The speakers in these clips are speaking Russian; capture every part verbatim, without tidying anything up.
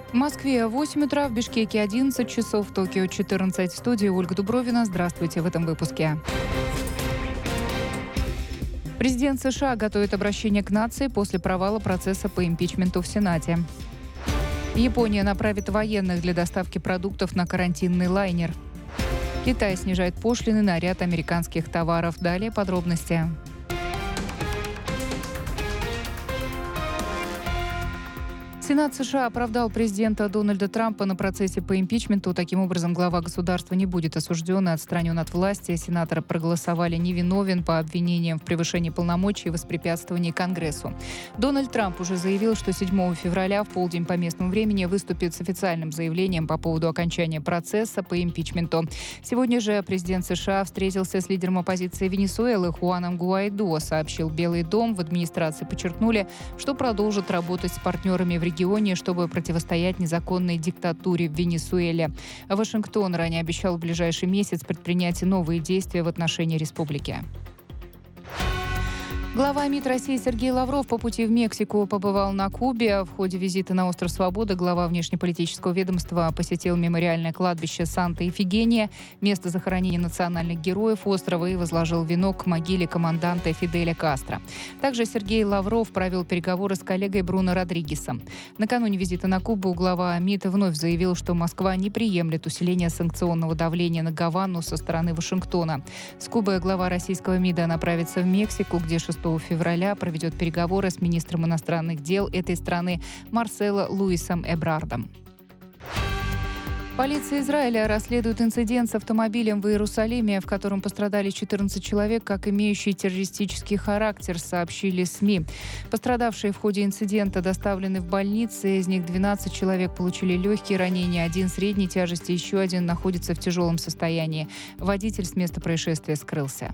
В Москве восемь утра, в Бишкеке одиннадцать часов, в Токио четырнадцать. В студии Ольга Дубровина. Здравствуйте в этом выпуске. Президент США готовит обращение к нации после провала процесса по импичменту в Сенате. Япония направит военных для доставки продуктов на карантинный лайнер. Китай снижает пошлины на ряд американских товаров. Далее подробности. Сенат США оправдал президента Дональда Трампа на процессе по импичменту. Таким образом, глава государства не будет осужден и отстранен от власти. Сенаторы проголосовали невиновен по обвинениям в превышении полномочий и воспрепятствовании Конгрессу. Дональд Трамп уже заявил, что седьмого февраля в полдень по местному времени выступит с официальным заявлением по поводу окончания процесса по импичменту. Сегодня же президент США встретился с лидером оппозиции Венесуэлы Хуаном Гуайдо, сообщил Белый дом. В администрации подчеркнули, что продолжат работать с партнерами в регионе, регионе, чтобы противостоять незаконной диктатуре в Венесуэле. Вашингтон ранее обещал в ближайший месяц предпринять новые действия в отношении республики. Глава МИД России Сергей Лавров по пути в Мексику побывал на Кубе. В ходе визита на остров Свободы глава внешнеполитического ведомства посетил мемориальное кладбище Санта-Ифигения, место захоронения национальных героев острова, и возложил венок к могиле команданта Фиделя Кастро. Также Сергей Лавров провел переговоры с коллегой Бруно Родригесом. Накануне визита на Кубу глава МИД вновь заявил, что Москва не приемлет усиления санкционного давления на Гавану со стороны Вашингтона. С Кубы глава российского МИДа направится в Мексику, где шестого февраля проведет переговоры с министром иностранных дел этой страны Марсело Луисом Эбрардом. Полиция Израиля расследует инцидент с автомобилем в Иерусалиме, в котором пострадали четырнадцать человек, как имеющий террористический характер, сообщили СМИ. Пострадавшие в ходе инцидента доставлены в больницы. Из них двенадцать человек получили легкие ранения, один средней тяжести, еще один находится в тяжелом состоянии. Водитель с места происшествия скрылся.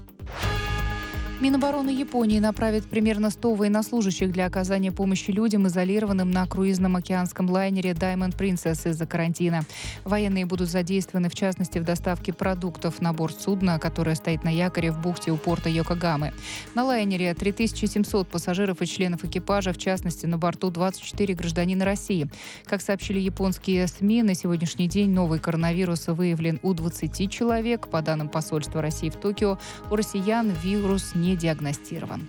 Минобороны Японии направит примерно сто военнослужащих для оказания помощи людям, изолированным на круизном океанском лайнере Diamond Princess из-за карантина. Военные будут задействованы, в частности, в доставке продуктов на борт судна, которое стоит на якоре в бухте у порта Йокогамы. На лайнере три тысячи семьсот пассажиров и членов экипажа, в частности, на борту двадцать четыре гражданина России. Как сообщили японские СМИ, на сегодняшний день новый коронавирус выявлен у двадцати человек. По данным посольства России в Токио, у россиян вирус не диагностирован.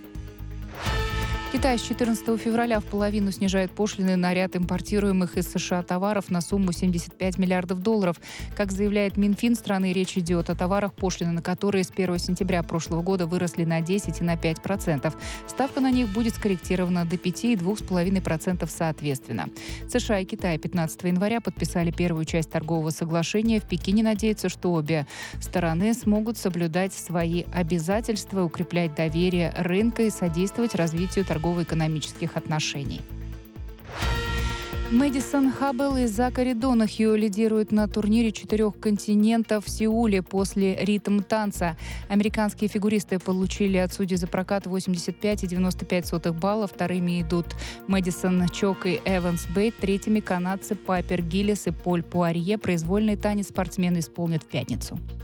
Китай с четырнадцатого февраля в половину снижает пошлины на ряд импортируемых из США товаров на сумму семьдесят пять миллиардов долларов. Как заявляет Минфин страны, речь идет о товарах, пошлины на которые с первого сентября прошлого года выросли на десять и на пять процентов. Ставка на них будет скорректирована до пяти и двух с половиной процентов соответственно. США и Китай пятнадцатого января подписали первую часть торгового соглашения. В Пекине надеются, что обе стороны смогут соблюдать свои обязательства, укреплять доверие рынка и содействовать развитию торговли торгово-экономических отношений. Мэдисон Хаббл и Закари Донахью лидируют на турнире четырех континентов в Сеуле после ритм-танца. Американские фигуристы получили от судей за прокат восемьдесят пять и девяносто пять сотых баллов. Вторыми идут Мэдисон Чок и Эванс Бейт. Третьими канадцы Пайпер Гиллис и Поль Пуарье. Произвольный танец спортсмены исполнят в пятницу.